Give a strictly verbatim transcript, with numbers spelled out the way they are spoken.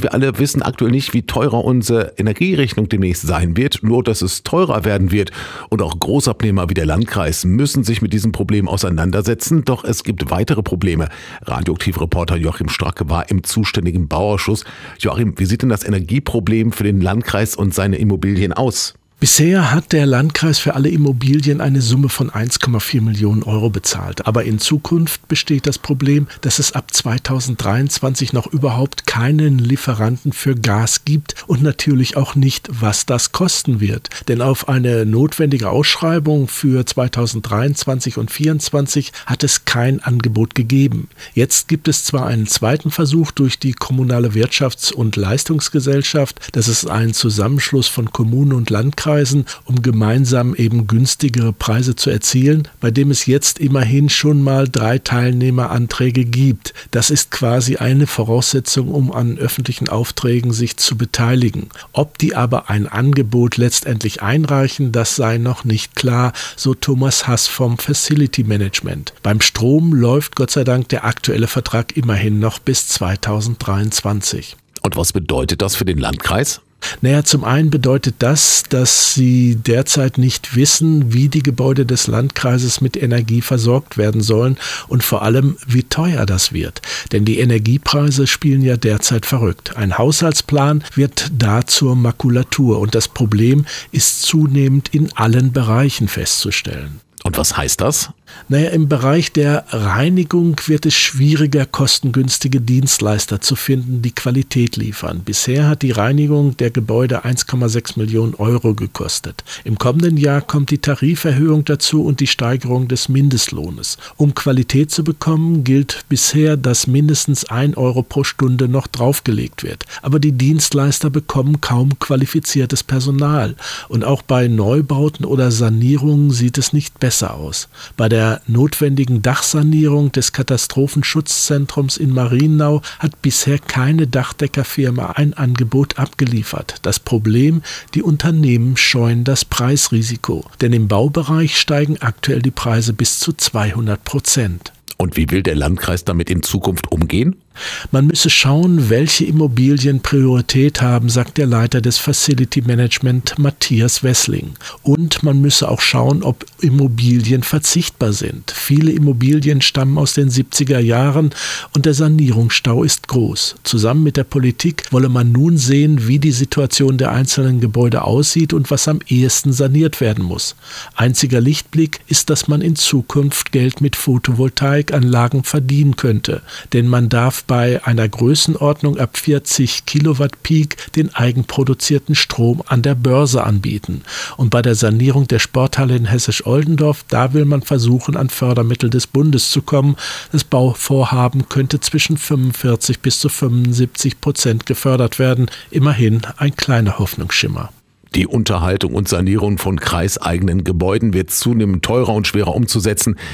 wir alle wissen aktuell nicht, wie teurer unsere Energierechnung demnächst sein wird, nur dass es teurer werden wird. Und auch Großabnehmer wie der Landkreis müssen sich mit diesem Problem auseinandersetzen. Doch es gibt weitere Probleme. Radioaktivreporter Joachim Stracke war im zuständigen Bauausschuss. Joachim, wie sieht denn das Energieproblem für den Landkreis und seine Immobilien aus? Bisher hat der Landkreis für alle Immobilien eine Summe von eins Komma vier Millionen Euro bezahlt. Aber in Zukunft besteht das Problem, dass es ab zweitausenddreiundzwanzig noch überhaupt keinen Lieferanten für Gas gibt und natürlich auch nicht, was das kosten wird. Denn auf eine notwendige Ausschreibung für zweitausenddreiundzwanzig und zweitausendvierundzwanzig hat es kein Angebot gegeben. Jetzt gibt es zwar einen zweiten Versuch durch die Kommunale Wirtschafts- und Leistungsgesellschaft. Das ist ein Zusammenschluss von Kommunen und Landkreisen, um gemeinsam eben günstigere Preise zu erzielen, bei dem es jetzt immerhin schon mal drei Teilnehmeranträge gibt. Das ist quasi eine Voraussetzung, um an öffentlichen Aufträgen sich zu beteiligen. Ob die aber ein Angebot letztendlich einreichen, das sei noch nicht klar, so Thomas Hass vom Facility Management. Beim Strom läuft Gott sei Dank der aktuelle Vertrag immerhin noch bis zweitausenddreiundzwanzig. Und was bedeutet das für den Landkreis? Naja, zum einen bedeutet das, dass sie derzeit nicht wissen, wie die Gebäude des Landkreises mit Energie versorgt werden sollen und vor allem, wie teuer das wird. Denn die Energiepreise spielen ja derzeit verrückt. Ein Haushaltsplan wird da zur Makulatur und das Problem ist zunehmend in allen Bereichen festzustellen. Und was heißt das? Naja, im Bereich der Reinigung wird es schwieriger, kostengünstige Dienstleister zu finden, die Qualität liefern. Bisher hat die Reinigung der Gebäude eins Komma sechs Millionen Euro gekostet. Im kommenden Jahr kommt die Tariferhöhung dazu und die Steigerung des Mindestlohnes. Um Qualität zu bekommen, gilt bisher, dass mindestens ein Euro pro Stunde noch draufgelegt wird. Aber die Dienstleister bekommen kaum qualifiziertes Personal. Und auch bei Neubauten oder Sanierungen sieht es nicht besser aus. Bei der notwendigen Dachsanierung des Katastrophenschutzzentrums in Marienau hat bisher keine Dachdeckerfirma ein Angebot abgeliefert. Das Problem, die Unternehmen scheuen das Preisrisiko, denn im Baubereich steigen aktuell die Preise bis zu zweihundert Prozent. Und wie will der Landkreis damit in Zukunft umgehen? Man müsse schauen, welche Immobilien Priorität haben, sagt der Leiter des Facility Management Matthias Wessling. Und man müsse auch schauen, ob Immobilien verzichtbar sind. Viele Immobilien stammen aus den siebziger Jahren und der Sanierungsstau ist groß. Zusammen mit der Politik wolle man nun sehen, wie die Situation der einzelnen Gebäude aussieht und was am ehesten saniert werden muss. Einziger Lichtblick ist, dass man in Zukunft Geld mit Photovoltaikanlagen verdienen könnte. Denn man darf bei einer Größenordnung ab vierzig Kilowatt Peak den eigenproduzierten Strom an der Börse anbieten. Und bei der Sanierung der Sporthalle in Hessisch-Oldendorf, da will man versuchen, an Fördermittel des Bundes zu kommen. Das Bauvorhaben könnte zwischen fünfundvierzig bis zu fünfundsiebzig Prozent gefördert werden. Immerhin ein kleiner Hoffnungsschimmer. Die Unterhaltung und Sanierung von kreiseigenen Gebäuden wird zunehmend teurer und schwerer umzusetzen.